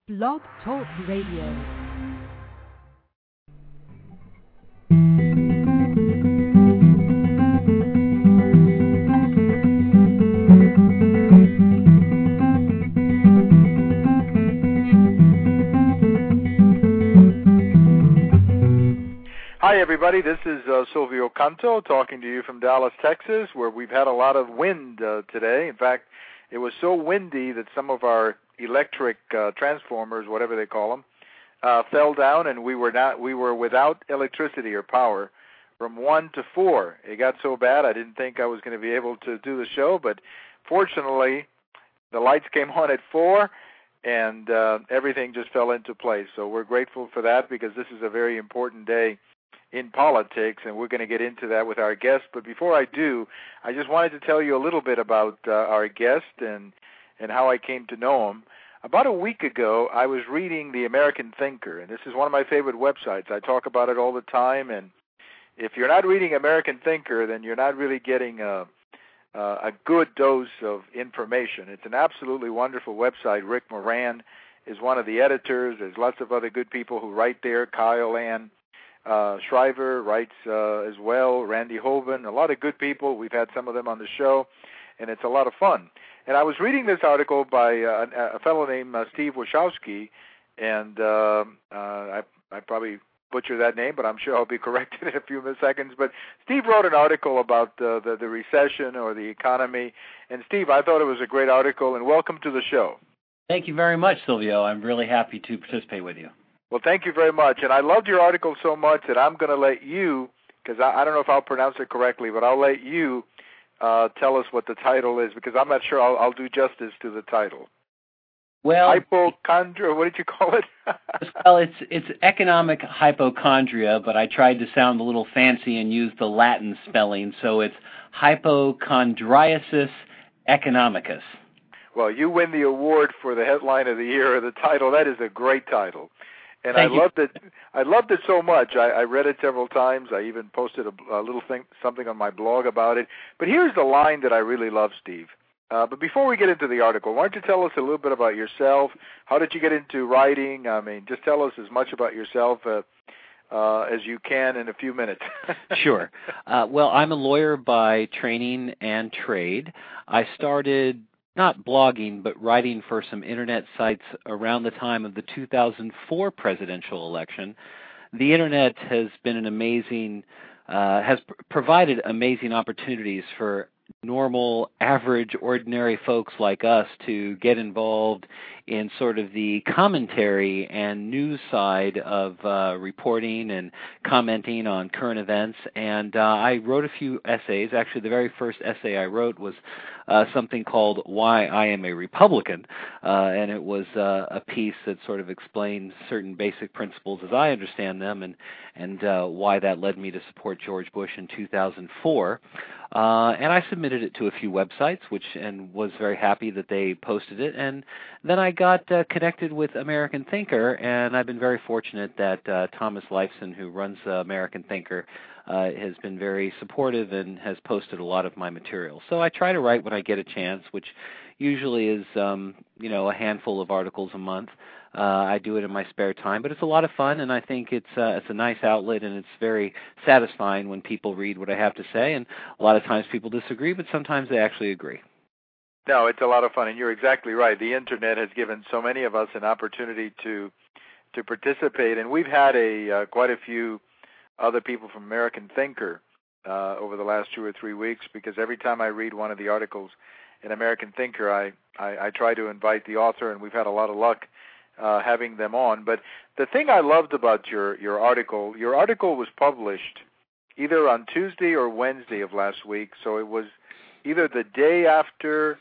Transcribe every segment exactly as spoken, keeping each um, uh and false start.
Blog Talk Radio. Hi, everybody. This is uh, Silvio Canto talking to you from Dallas, Texas, where we've had a lot of wind uh, today. In fact, it was so windy that some of our electric uh, transformers, whatever they call them, uh, fell down, and we were not we were without electricity or power from one to four. It got so bad I didn't think I was going to be able to do the show, but fortunately, the lights came on at four, and uh, everything just fell into place. So we're grateful for that because this is a very important day in politics, and we're going to get into that with our guest. But before I do, I just wanted to tell you a little bit about uh, our guest and and how I came to know him. About a week ago, I was reading The American Thinker, and this is one of my favorite websites. I talk about it all the time, and if you're not reading American Thinker, then you're not really getting a, a good dose of information. It's an absolutely wonderful website. Rick Moran is one of the editors. There's lots of other good people who write there. Kyle Ann Uh, Shriver writes uh, as well, Randy Hoban, a lot of good people. We've had some of them on the show, and it's a lot of fun. And I was reading this article by uh, a fellow named uh, Steve Wachowski, and uh, uh, I, I probably butcher that name, but I'm sure I'll be corrected in a few seconds. But Steve wrote an article about uh, the, the recession or the economy. And Steve, I thought it was a great article, and welcome to the show. Thank you very much, Silvio. I'm really happy to participate with you. Well, thank you very much. And I loved your article so much that I'm going to let you, because I, I don't know if I'll pronounce it correctly, but I'll let you uh, tell us what the title is, because I'm not sure I'll, I'll do justice to the title. Well, hypochondria, what did you call it? Well, it's it's economic hypochondria, but I tried to sound a little fancy and use the Latin spelling, so it's hypochondriasis economicus. Well, you win the award for the headline of the year or the title. That is a great title. And Thank I you. loved it. I loved it so much. I, I read it several times. I even posted a, a little thing, something on my blog about it. But here's the line that I really love, Steve. Uh, but before we get into the article, why don't you tell us a little bit about yourself? How did you get into writing? I mean, just tell us as much about yourself uh, uh, as you can in a few minutes. Sure. Uh, well, I'm a lawyer by training and trade. I started not blogging, but writing for some internet sites around the time of the two thousand four presidential election. The internet has been an amazing, uh, has pr- provided amazing opportunities for normal, average, ordinary folks like us to get involved in sort of the commentary and news side of uh, reporting and commenting on current events. And uh, I wrote a few essays. Actually, the very first essay I wrote was uh, something called Why I Am a Republican, uh, and it was uh, a piece that sort of explained certain basic principles as I understand them, and, and uh, why that led me to support George Bush in two thousand four. Uh, and I submitted it to a few websites, which and was very happy that they posted it. And then I got uh, connected with American Thinker, and I've been very fortunate that uh, Thomas Leifson, who runs uh, American Thinker, uh, has been very supportive and has posted a lot of my material. So I try to write when I get a chance, which usually is, um, you know, a handful of articles a month. Uh, I do it in my spare time, but it's a lot of fun, and I think it's uh, it's a nice outlet, and it's very satisfying when people read what I have to say. And a lot of times people disagree, but sometimes they actually agree. No, it's a lot of fun, and you're exactly right. The internet has given so many of us an opportunity to to participate, and we've had a uh, quite a few other people from American Thinker uh, over the last two or three weeks, because every time I read one of the articles in American Thinker, I, I, I try to invite the author, and we've had a lot of luck Uh, having them on. But the thing I loved about your, your article, your article was published either on Tuesday or Wednesday of last week, so it was either the day after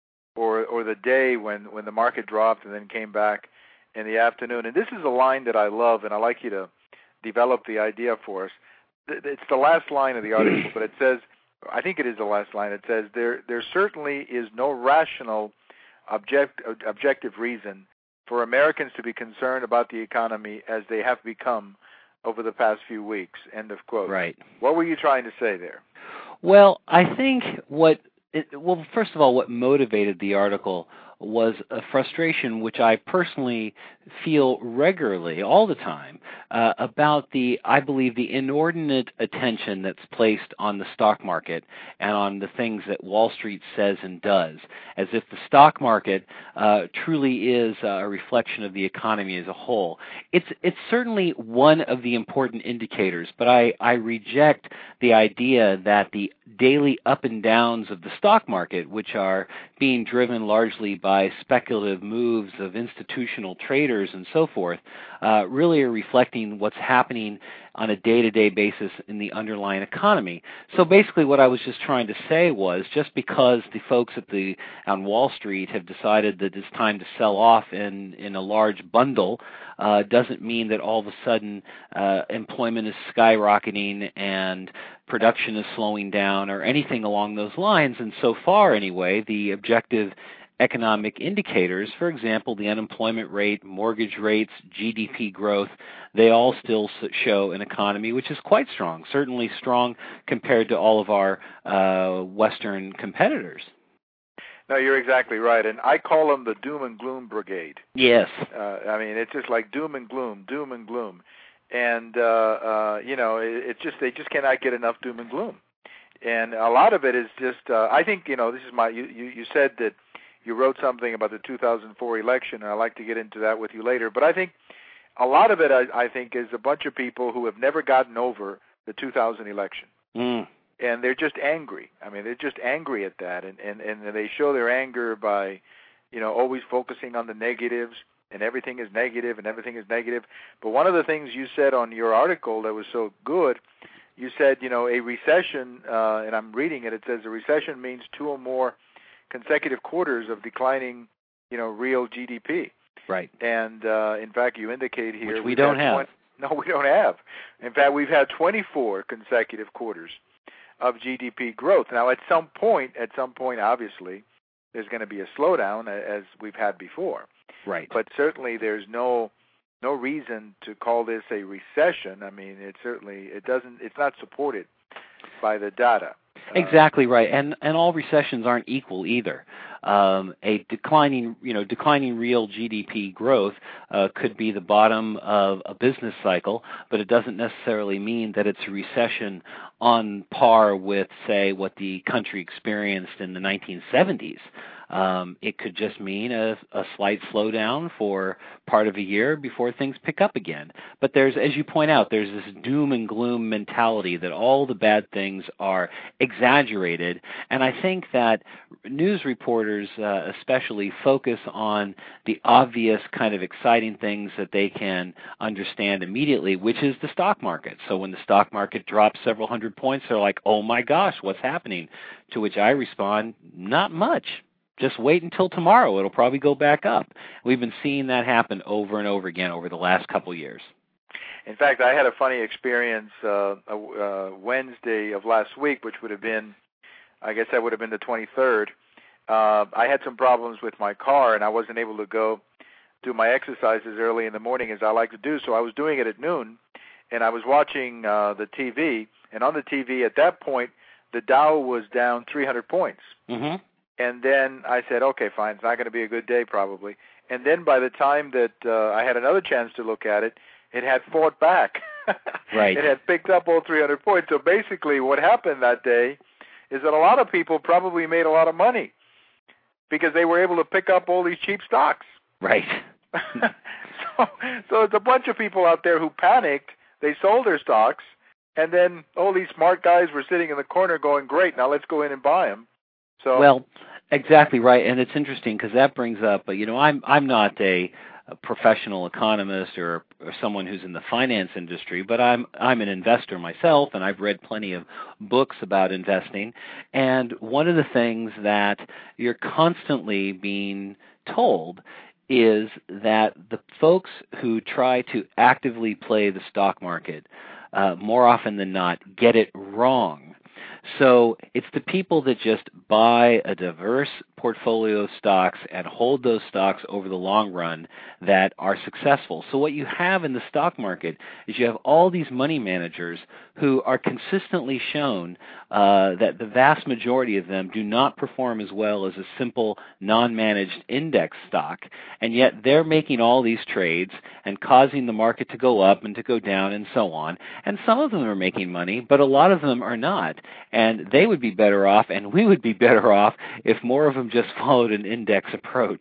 or or the day when, when the market dropped and then came back in the afternoon. And this is a line that I love, and I'd like you to develop the idea for us. It's the last line of the article, but it says, I think it is the last line, it says, there there certainly is no rational object, objective reason for Americans to be concerned about the economy as they have become over the past few weeks, end of quote. Right. What were you trying to say there? Well, I think what, it, well, first of all, what motivated the article was a frustration which I personally feel regularly, all the time, uh, about the, I believe, the inordinate attention that's placed on the stock market and on the things that Wall Street says and does, as if the stock market uh, truly is a reflection of the economy as a whole. It's it's certainly one of the important indicators, but I, I reject the idea that the daily up and downs of the stock market, which are being driven largely by speculative moves of institutional traders and so forth, uh, really are reflecting what's happening on a day-to-day basis in the underlying economy. So basically what I was just trying to say was, just because the folks at the on Wall Street have decided that it's time to sell off in, in a large bundle uh, doesn't mean that all of a sudden uh, employment is skyrocketing and production is slowing down or anything along those lines. And so far, anyway, the objective economic indicators, for example, the unemployment rate, mortgage rates, G D P growth, they all still show an economy which is quite strong, certainly strong compared to all of our uh, Western competitors. No, you're exactly right, and I call them the doom and gloom brigade. Yes. Uh, I mean, it's just like doom and gloom, doom and gloom, and uh, uh, you know, it, it's just they just cannot get enough doom and gloom, and a lot of it is just. Uh, I think you know, this is my. You, you, you said that you wrote something about the two thousand four election, and I'd like to get into that with you later. But I think a lot of it, I, I think, is a bunch of people who have never gotten over the two thousand election. Mm. And they're just angry. I mean, they're just angry at that, and, and, and they show their anger by, you know, always focusing on the negatives, and everything is negative, and everything is negative. But one of the things you said on your article that was so good, you said, you know, a recession, uh, and I'm reading it, it says a recession means two or more consecutive quarters of declining, you know, real G D P. Right. And, uh, in fact, you indicate here... Which we don't have. twenty, no, we don't have. In fact, we've had twenty-four consecutive quarters of G D P growth. Now, at some point, at some point, obviously, there's going to be a slowdown, as we've had before. Right. But certainly, there's no no reason to call this a recession. I mean, it certainly it doesn't. It's not supported by the data. Exactly right, and and all recessions aren't equal either. Um, a declining, you know, declining real G D P growth uh, could be the bottom of a business cycle, but it doesn't necessarily mean that it's a recession on par with, say, what the country experienced in the nineteen seventies. Um, it could just mean a, a slight slowdown for part of a year before things pick up again. But there's, as you point out, there's this doom and gloom mentality that all the bad things are exaggerated. And I think that news reporters uh, especially focus on the obvious kind of exciting things that they can understand immediately, which is the stock market. So when the stock market drops several hundred points, they're like, oh my gosh, what's happening? To which I respond, not much. Just wait until tomorrow. It'll probably go back up. We've been seeing that happen over and over again over the last couple of years. In fact, I had a funny experience uh, uh, Wednesday of last week, which would have been, I guess that would have been the twenty-third. Uh, I had some problems with my car, and I wasn't able to go do my exercises early in the morning as I like to do, so I was doing it at noon, and I was watching uh, the T V, and on the T V at that point, the Dow was down three hundred points. Mm-hmm. And then I said, okay, fine, it's not going to be a good day probably. And then by the time that uh, I had another chance to look at it, it had fought back. Right. It had picked up all three hundred points. So basically what happened that day is that a lot of people probably made a lot of money because they were able to pick up all these cheap stocks. Right. so, so it's a bunch of people out there who panicked. They sold their stocks, and then all these smart guys were sitting in the corner going, great, now let's go in and buy them. So, well, exactly right, and it's interesting because that brings up, you know, I'm I'm not a, a professional economist or, or someone who's in the finance industry, but I'm I'm an investor myself, and I've read plenty of books about investing. And one of the things that you're constantly being told is that the folks who try to actively play the stock market, uh, more often than not, get it wrong. So it's the people that just buy a diverse portfolio of stocks and hold those stocks over the long run that are successful. So what you have in the stock market is you have all these money managers who are consistently shown uh, that the vast majority of them do not perform as well as a simple non-managed index stock, and yet they're making all these trades and causing the market to go up and to go down and so on. And some of them are making money, but a lot of them are not. And they would be better off, and we would be better off if more of them just followed an index approach.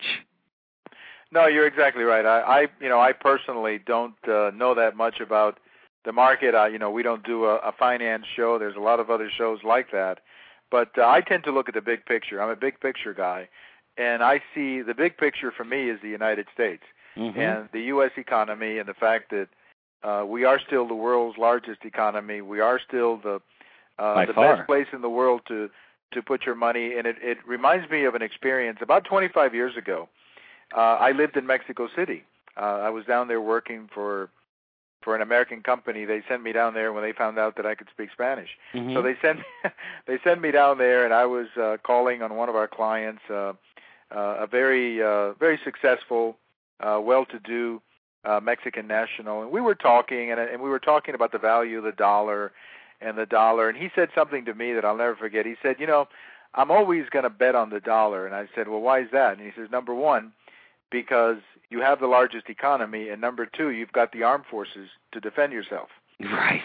No, you're exactly right. I, I you know, I personally don't uh, know that much about the market. I, you know, we don't do a, a finance show. There's a lot of other shows like that. But uh, I tend to look at the big picture. I'm a big picture guy. And I see the big picture for me is the United States mm-hmm. and the U S economy and the fact that uh, we are still the world's largest economy. We are still the uh, the far. best place in the world to, to put your money. And it, it reminds me of an experience about twenty-five years ago. Uh, I lived in Mexico City. Uh, I was down there working for for an American company. They sent me down there when they found out that I could speak Spanish. Mm-hmm. So they sent they sent me down there, and I was uh, calling on one of our clients, uh, uh, a very uh, very successful, uh, well-to-do uh, Mexican national, and we were talking, and, and we were talking about the value of the dollar and the dollar, and he said something to me that I'll never forget. He said, you know, I'm always going to bet on the dollar, and I said, well, why is that? And he says, number one, because you have the largest economy, and number two, you've got the armed forces to defend yourself. Right.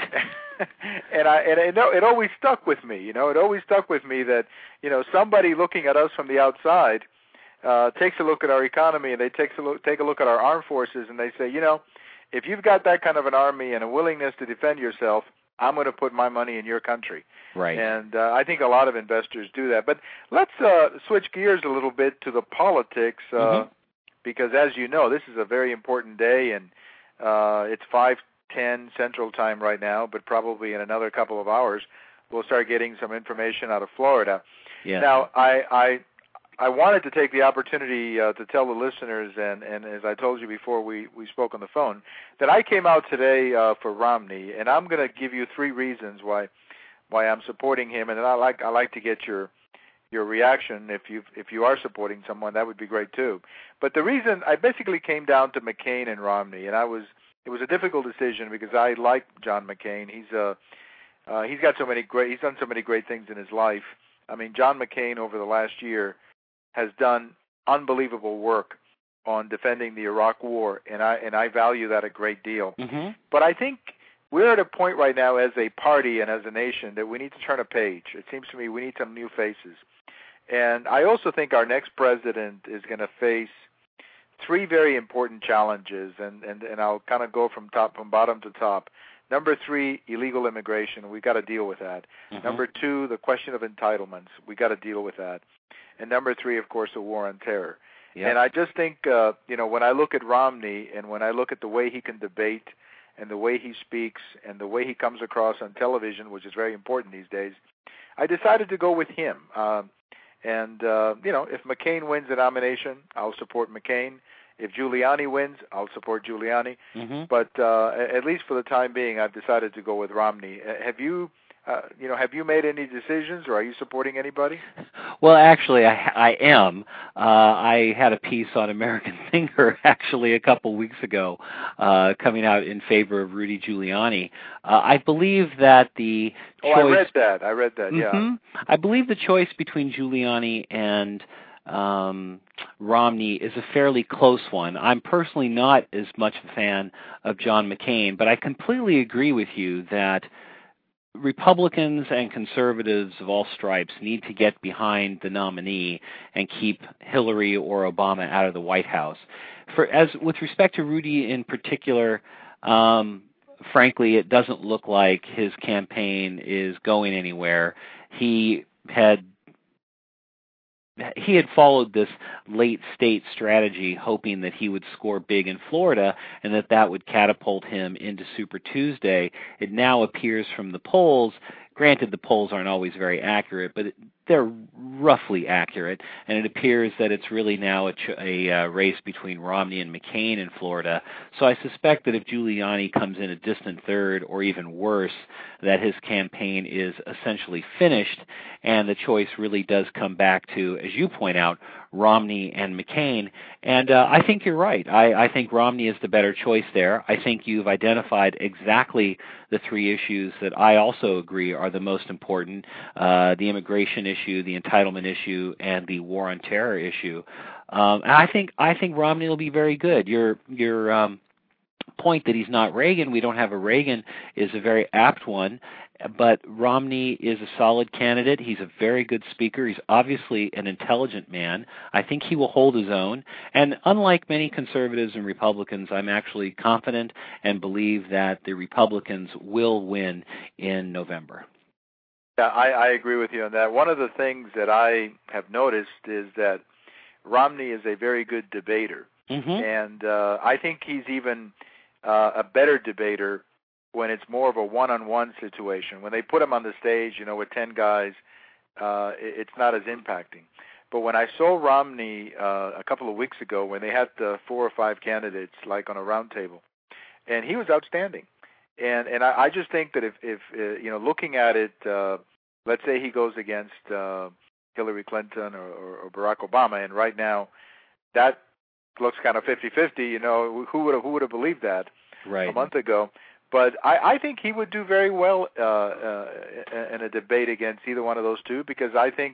and I and it, it always stuck with me. You know, it always stuck with me that you know somebody looking at us from the outside uh, takes a look at our economy, and they take a look take a look at our armed forces, and they say, you know, if you've got that kind of an army and a willingness to defend yourself, I'm going to put my money in your country. Right. And uh, I think a lot of investors do that. But let's uh, switch gears a little bit to the politics. Uh, mm-hmm. Because as you know, this is a very important day, and uh, it's five ten Central Time right now, but probably in another couple of hours, we'll start getting some information out of Florida. Yeah. Now, I, I I wanted to take the opportunity uh, to tell the listeners, and, and as I told you before we, we spoke on the phone, that I came out today uh, for Romney, and I'm going to give you three reasons why why I'm supporting him, and I like I like to get your your reaction. If you if you are supporting someone, that would be great too. But the reason I basically came down to McCain and Romney, and I was it was a difficult decision because I like John McCain. He's uh, uh he's got so many great he's done so many great things in his life. I mean, John McCain over the last year has done unbelievable work on defending the Iraq War, and I and I value that a great deal. Mm-hmm. But I think we're at a point right now as a party and as a nation that we need to turn a page. It seems to me we need some new faces. And I also think our next president is going to face three very important challenges, and, and, and I'll kind of go from top from bottom to top. Number three, illegal immigration. We've got to deal with that. Mm-hmm. Number two, the question of entitlements. We've got to deal with that. And number three, of course, the war on terror. Yep. And I just think, uh, you know, when I look at Romney and when I look at the way he can debate and the way he speaks and the way he comes across on television, which is very important these days, I decided to go with him. Um, And, uh, you know, if McCain wins the nomination, I'll support McCain. If Giuliani wins, I'll support Giuliani. Mm-hmm. But uh, at least for the time being, I've decided to go with Romney. Have you, uh, you know, have you made any decisions, or are you supporting anybody? Well, actually, I, I am. Uh, I had a piece on American Thinker actually a couple weeks ago, uh, coming out in favor of Rudy Giuliani. Uh, I believe that the oh, choice... I read that. I read that. Mm-hmm. Yeah. I believe the choice between Giuliani and um, Romney is a fairly close one. I'm personally not as much a fan of John McCain, but I completely agree with you that Republicans and conservatives of all stripes need to get behind the nominee and keep Hillary or Obama out of the White House. For as with respect to Rudy in particular, um, frankly, it doesn't look like his campaign is going anywhere. He had he had followed this late state strategy, hoping that he would score big in Florida and that that would catapult him into Super Tuesday. It now appears from the polls, granted the polls aren't always very accurate, but they're roughly accurate, and it appears that it's really now a, ch- a uh, race between Romney and McCain in Florida. So I suspect that if Giuliani comes in a distant third, or even worse, that his campaign is essentially finished, and the choice really does come back to, as you point out, Romney and McCain. And uh, I think you're right. I, I think Romney is the better choice there. I think you've identified exactly the three issues that I also agree are the most important, uh, the immigration issue, the entitlement issue, and the war on terror issue. Um, and I think I think Romney will be very good. Your your um, point that he's not Reagan, we don't have a Reagan, is a very apt one. But Romney is a solid candidate. He's a very good speaker. He's obviously an intelligent man. I think he will hold his own. And unlike many conservatives and Republicans, I'm actually confident and believe that the Republicans will win in November. Yeah, I, I agree with you on that. One of the things that I have noticed is that Romney is a very good debater. Mm-hmm. And uh, I think he's even uh, a better debater when it's more of a one-on-one situation. When they put him on the stage, you know, with ten guys, uh, it's not as impacting. But when I saw Romney uh, a couple of weeks ago, when they had uh, four or five candidates, like on a round table, and he was outstanding. And and I, I just think that if, if uh, you know, looking at it, uh, let's say he goes against uh, Hillary Clinton or, or, or Barack Obama, and right now that looks kind of fifty-fifty, you know, who would have, who would have believed that right. a month ago? But I, I think he would do very well uh, uh, in a debate against either one of those two, because I think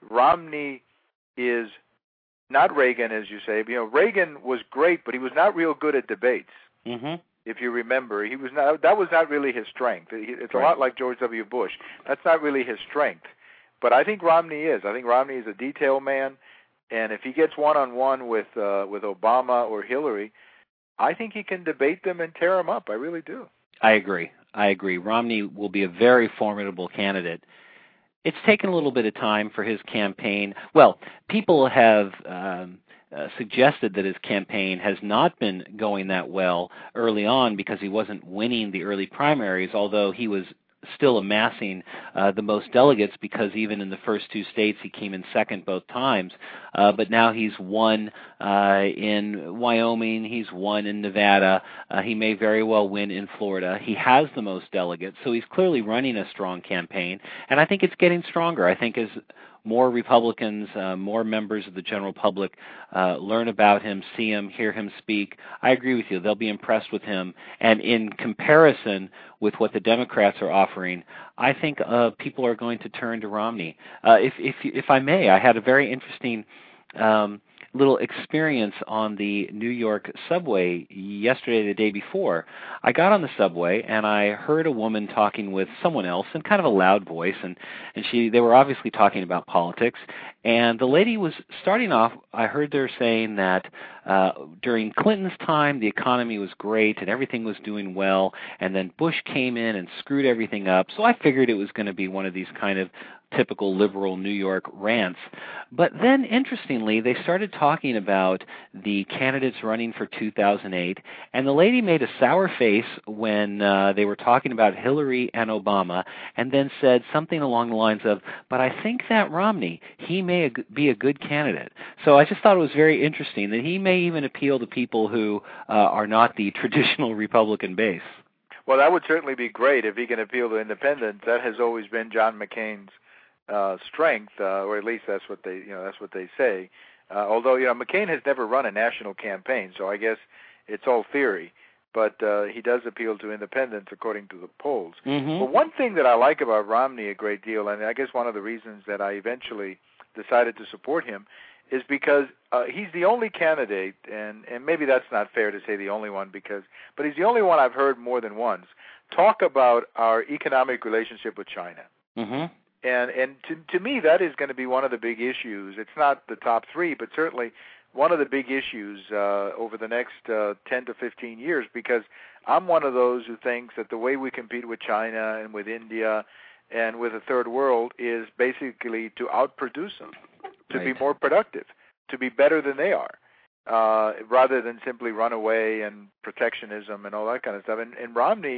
Romney is not Reagan, as you say. You know, Reagan was great, but he was not real good at debates. Mm-hmm. If you remember, he was not. That was not really his strength. It's a right. lot like George W. Bush. That's not really his strength. But I think Romney is. I think Romney is a detail man, and if he gets one-on-one with uh, with Obama or Hillary, I think he can debate them and tear them up. I really do. I agree. I agree. Romney will be a very formidable candidate. It's taken a little bit of time for his campaign. Well, people have um, uh, suggested that his campaign has not been going that well early on because he wasn't winning the early primaries, although he was still amassing uh, the most delegates, because even in the first two states he came in second both times. Uh, but now he's won uh, in Wyoming, he's won in Nevada, uh, he may very well win in Florida. He has the most delegates, so he's clearly running a strong campaign, and I think it's getting stronger. I think as more Republicans, uh, more members of the general public uh, learn about him, see him, hear him speak, I agree with you. They'll be impressed with him. And in comparison with what the Democrats are offering, I think uh, people are going to turn to Romney. Uh, if, if, if I may, I had a very interesting um, little experience on the New York subway yesterday, the day before. I got on the subway and I heard a woman talking with someone else in kind of a loud voice, and, and she they were obviously talking about politics. And the lady was starting off, I heard her saying that uh, during Clinton's time the economy was great and everything was doing well, and then Bush came in and screwed everything up. So I figured it was going to be one of these kind of typical liberal New York rants. But then, interestingly, they started talking about the candidates running for two thousand eight, and the lady made a sour face when uh, they were talking about Hillary and Obama, and then said something along the lines of, but I think that Romney, he may be a good candidate. So I just thought it was very interesting that he may even appeal to people who uh, are not the traditional Republican base. Well, that would certainly be great if he can appeal to independents. That has always been John McCain's Uh, strength, uh, or at least that's what they, you know, that's what they say. Uh, although, you know, McCain has never run a national campaign, so I guess it's all theory. But uh, he does appeal to independents, according to the polls. Mm-hmm. But one thing that I like about Romney a great deal, and I guess one of the reasons that I eventually decided to support him, is because uh, he's the only candidate, and, and maybe that's not fair to say the only one, because, but he's the only one I've heard more than once talk about our economic relationship with China. Mm-hmm. And and to to me, that is going to be one of the big issues. It's not the top three, but certainly one of the big issues uh, over the next uh, ten to fifteen years, because I'm one of those who thinks that the way we compete with China and with India and with the third world is basically to outproduce them, to right. be more productive, to be better than they are, uh, rather than simply run away and protectionism and all that kind of stuff. And, and Romney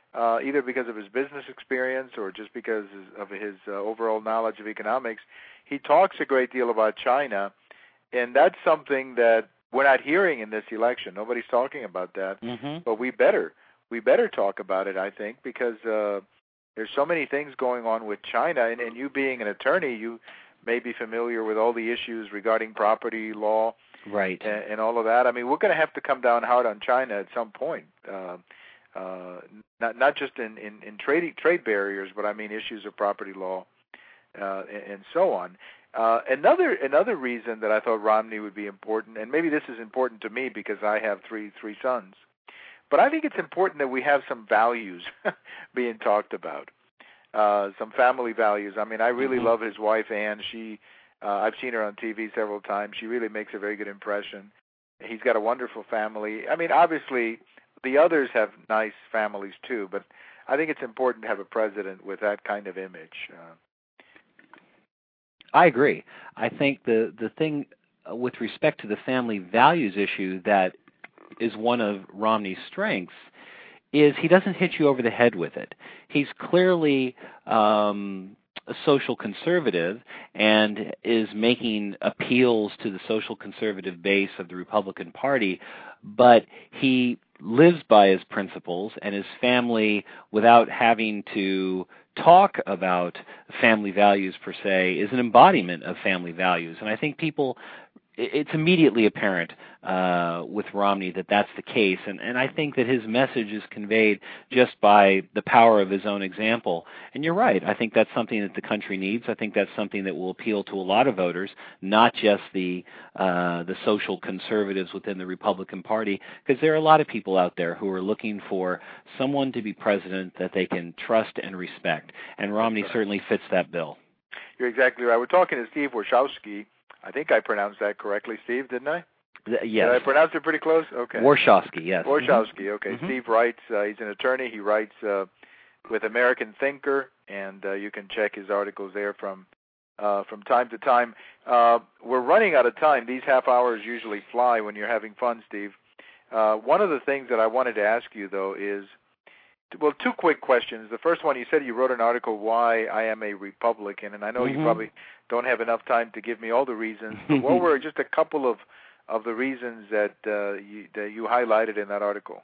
uh, either because of his business experience or just because of his uh, overall knowledge of economics. He talks a great deal about China, and that's something that we're not hearing in this election. Nobody's talking about that, mm-hmm. but we better we better talk about it, I think, because uh, there's so many things going on with China, and, and you being an attorney, you may be familiar with all the issues regarding property law, right, and, and all of that. I mean, we're going to have to come down hard on China at some point. Uh, uh, not not just in, in, in trade trade barriers, but I mean issues of property law uh, and, and so on. Uh, another another reason that I thought Romney would be important, and maybe this is important to me because I have three three sons, but I think it's important that we have some values being talked about, uh, some family values. I mean, I really mm-hmm. love his wife, Ann. She, uh, I've seen her on T V several times. She really makes a very good impression. He's got a wonderful family. I mean, obviously, the others have nice families too, but I think it's important to have a president with that kind of image. Uh, I agree. I think the, the thing uh, with respect to the family values issue that is one of Romney's strengths is he doesn't hit you over the head with it. He's clearly um, a social conservative and is making appeals to the social conservative base of the Republican Party, but he lives by his principles, and his family, without having to talk about family values per se, is an embodiment of family values. And I think people, it's immediately apparent uh, with Romney that that's the case. And, and I think that his message is conveyed just by the power of his own example. And you're right. I think that's something that the country needs. I think that's something that will appeal to a lot of voters, not just the uh, the social conservatives within the Republican Party, because there are a lot of people out there who are looking for someone to be president that they can trust and respect. And Romney right. certainly fits that bill. You're exactly right. We're talking to Steve Warshawski. I think I pronounced that correctly, Steve, didn't I? Th- yes. Did I pronounce it pretty close? Okay. Warshawski, yes. Warshawski, okay. Mm-hmm. Steve writes, uh, he's an attorney. He writes uh, with American Thinker, and uh, you can check his articles there from uh, from time to time. Uh, we're running out of time. These half hours usually fly when you're having fun, Steve. Uh, one of the things that I wanted to ask you, though, is, well, two quick questions. The first one, you said you wrote an article, Why I Am a Republican, and I know mm-hmm. you probably don't have enough time to give me all the reasons, but what were just a couple of, of the reasons that, uh, you, that you highlighted in that article?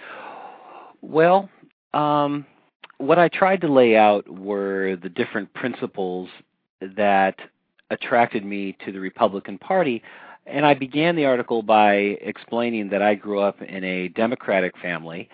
Well, um, what I tried to lay out were the different principles that attracted me to the Republican Party, and I began the article by explaining that I grew up in a Democratic family,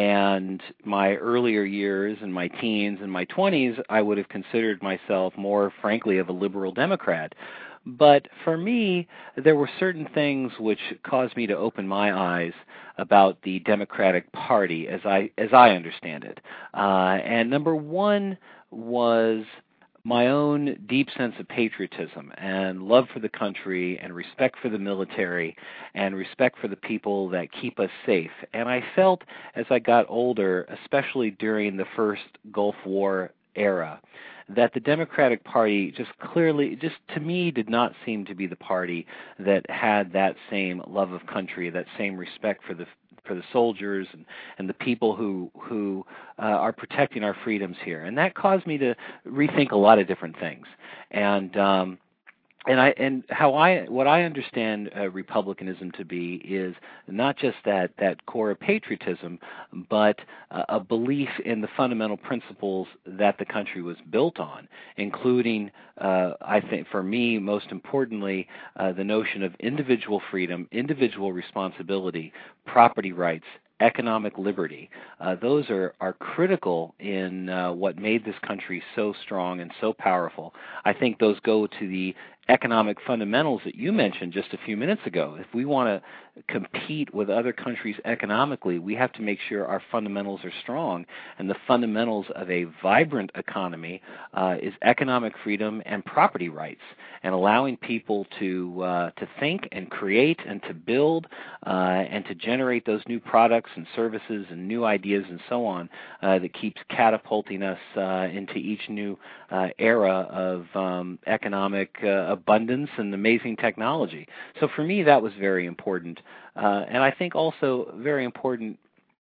and my earlier years and my teens and my twenties, I would have considered myself more, frankly, of a liberal Democrat. But for me, there were certain things which caused me to open my eyes about the Democratic Party as I as I understand it. Uh, and number one was my own deep sense of patriotism and love for the country and respect for the military and respect for the people that keep us safe. And I felt as I got older, especially during the first Gulf War era, that the Democratic Party just clearly, just to me, did not seem to be the party that had that same love of country, that same respect for the for the soldiers and, and the people who who uh, are protecting our freedoms here. And that caused me to rethink a lot of different things. And um, and I and how I what I understand uh, republicanism to be is not just that that core of patriotism, but uh, a belief in the fundamental principles that the country was built on, including, uh, I think, for me, most importantly, uh, the notion of individual freedom, individual responsibility, property rights, economic liberty. Uh, those are, are critical in uh, what made this country so strong and so powerful. I think those go to the economic fundamentals that you mentioned just a few minutes ago. If we want to compete with other countries economically, we have to make sure our fundamentals are strong. And the fundamentals of a vibrant economy uh, is economic freedom and property rights, and allowing people to uh, to think and create and to build uh, and to generate those new products and services and new ideas and so on uh, that keeps catapulting us uh, into each new uh, era of um, economic uh, abundance and amazing technology. So for me, that was very important. Uh, and I think also very important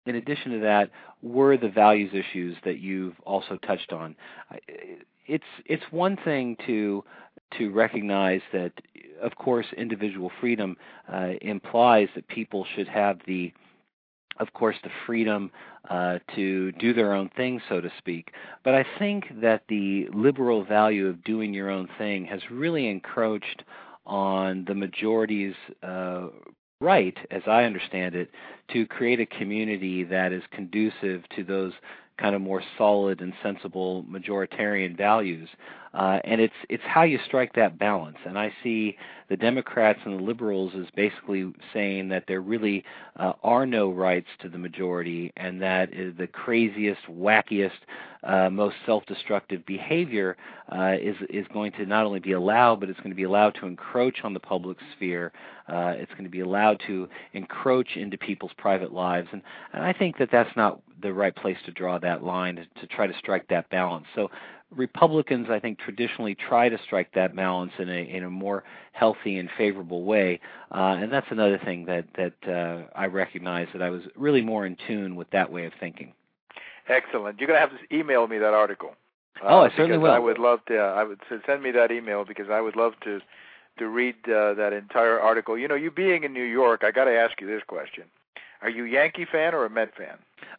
in addition to that, were the values issues that you've also touched on. It's it's one thing to to recognize that, of course, individual freedom uh, implies that people should have the, of course, the freedom uh, to do their own thing, so to speak. But I think that the liberal value of doing your own thing has really encroached on the majority's uh, right, as I understand it, to create a community that is conducive to those kind of more solid and sensible majoritarian values. Uh, and it's it's how you strike that balance. And I see the Democrats and the liberals as basically saying that there really uh, are no rights to the majority, and that is the craziest, wackiest, uh, most self-destructive behavior uh, is is going to not only be allowed, but it's going to be allowed to encroach on the public sphere. Uh, it's going to be allowed to encroach into people's private lives. And, and I think that that's not the right place to draw that line, to, to try to strike that balance. So Republicans, I think, traditionally try to strike that balance in a in a more healthy and favorable way, uh, and that's another thing that that uh, I recognize, that I was really more in tune with that way of thinking. Excellent. You're going to have to email me that article. Uh, oh, I certainly will. I would love to. Uh, I would send me that email because I would love to to read uh, that entire article. You know, you being in New York, I got to ask you this question: are you a Yankee fan or a Met fan?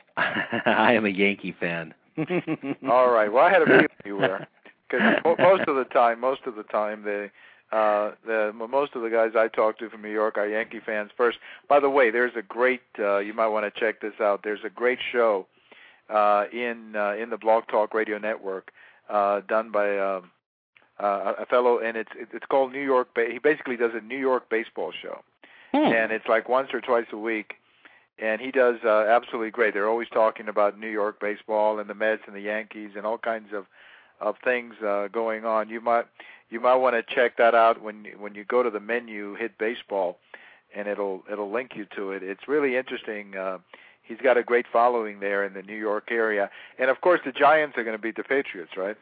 I am a Yankee fan. All right. Well, I had a feeling you were, because most of the time, most of the time, they, uh, the most of the guys I talk to from New York are Yankee fans first. By the way, there's a great. Uh, you might want to check this out. There's a great show uh, in uh, in the Blog Talk Radio Network uh, done by uh, uh, a fellow, and it's it's called New York. Ba- he basically does a New York baseball show, hmm. and it's like once or twice a week. And he does uh, absolutely great. They're always talking about New York baseball and the Mets and the Yankees and all kinds of of things uh, going on. You might you might want to check that out when when you go to the menu, hit baseball, and it'll it'll link you to it. It's really interesting. Uh, he's got a great following there in the New York area, and of course the Giants are going to beat the Patriots, right?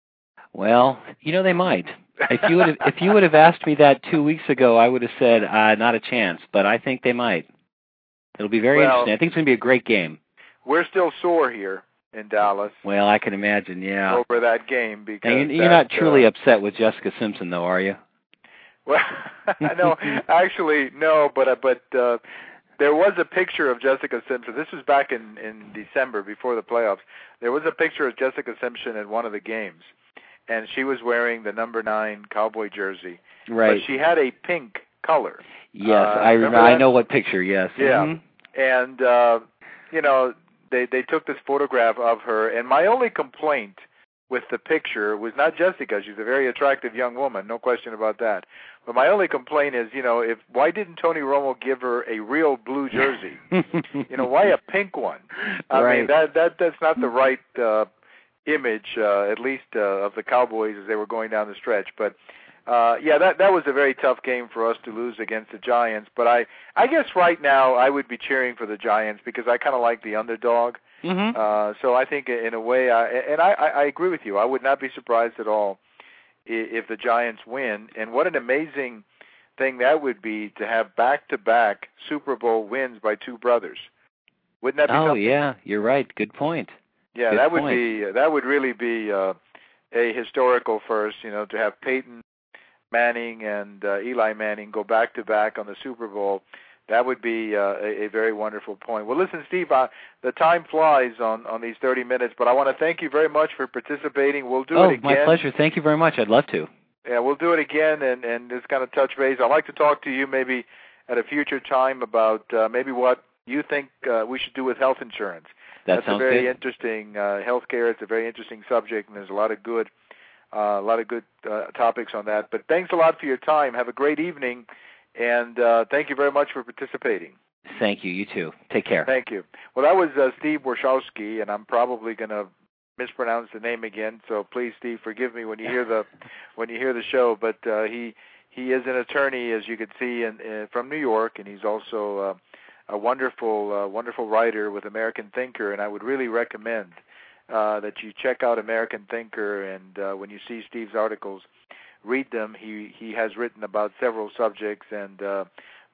Well, you know, they might. If you would have, if you would have asked me that two weeks ago, I would have said uh, not a chance. But I think they might. It'll be very well, interesting. I think it's going to be a great game. We're still sore here in Dallas. Well, I can imagine, yeah. Over that game because and you're that, not truly uh, upset with Jessica Simpson, though, are you? Well, no, actually, no. But uh, but uh, there was a picture of Jessica Simpson. This was back in in December before the playoffs. There was a picture of Jessica Simpson at one of the games, and she was wearing the number nine Cowboy jersey. Right. But she had a pink color. Yes, uh, I remember. I know what picture. Yes. Yeah, mm-hmm. and uh, you know they they took this photograph of her, and my only complaint with the picture was not Jessica. She's a very attractive young woman, no question about that. But my only complaint is, you know, if why didn't Tony Romo give her a real blue jersey? You know, why a pink one? I right. mean, that that that's not the right uh, image, uh, at least uh, of the Cowboys as they were going down the stretch. But uh, yeah, that that was a very tough game for us to lose against the Giants. But I I guess right now I would be cheering for the Giants because I kind of like the underdog. Mm-hmm. Uh, so I think in a way, I, and I, I agree with you. I would not be surprised at all if, if the Giants win. And what an amazing thing that would be to have back-to-back Super Bowl wins by two brothers. Wouldn't that be Oh, something? yeah, you're right. Good point. Yeah, Good that would point. be that would really be uh, a historical first. You know, to have Peyton Manning and uh, Eli Manning go back-to-back on the Super Bowl. That would be uh, a, a very wonderful point. Well, listen, Steve, uh, the time flies on, on these thirty minutes, but I want to thank you very much for participating. We'll do oh, it again. Oh, my pleasure. Thank you very much. I'd love to. Yeah, we'll do it again and, and just kind of touch base. I'd like to talk to you maybe at a future time about uh, maybe what you think uh, we should do with health insurance. That That's sounds a very good. interesting uh, healthcare. It's a very interesting subject, and there's a lot of good, uh, a lot of good uh, topics on that. But thanks a lot for your time. Have a great evening. And uh, thank you very much for participating. Thank you. You too. Take care. Thank you. Well, that was uh, Steve Warshawski, and I'm probably going to mispronounce the name again. So please, Steve, forgive me when you hear the when you hear the show. But uh, he he is an attorney, as you can see, in, in, from New York, and he's also uh, a wonderful uh, wonderful writer with American Thinker. And I would really recommend uh, that you check out American Thinker, and uh, when you see Steve's articles, read them. He he has written about several subjects, and uh,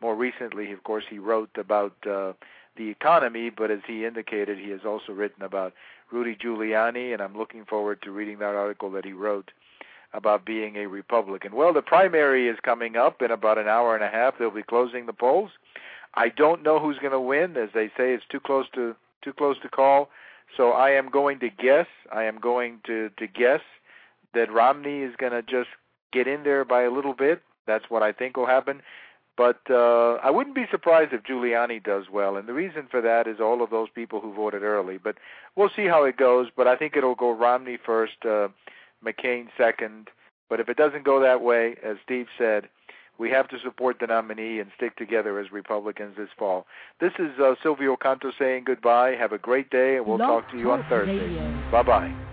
more recently, of course, he wrote about uh, the economy, but as he indicated, he has also written about Rudy Giuliani, and I'm looking forward to reading that article that he wrote about being a Republican. Well, the primary is coming up in about an hour and a half. They'll be closing the polls. I don't know who's going to win. As they say, it's too close to too close to call. So I am going to guess. I am going to, to guess that Romney is going to just get in there by a little bit. That's what I think will happen. But uh, I wouldn't be surprised if Giuliani does well. And the reason for that is all of those people who voted early. But we'll see how it goes. But I think it'll go Romney first, uh, McCain second. But if it doesn't go that way, as Steve said, we have to support the nominee and stick together as Republicans this fall. This is uh, Silvio Canto saying goodbye. Have a great day, and we'll Blog talk to you on Talk Thursday. Radio. Bye-bye.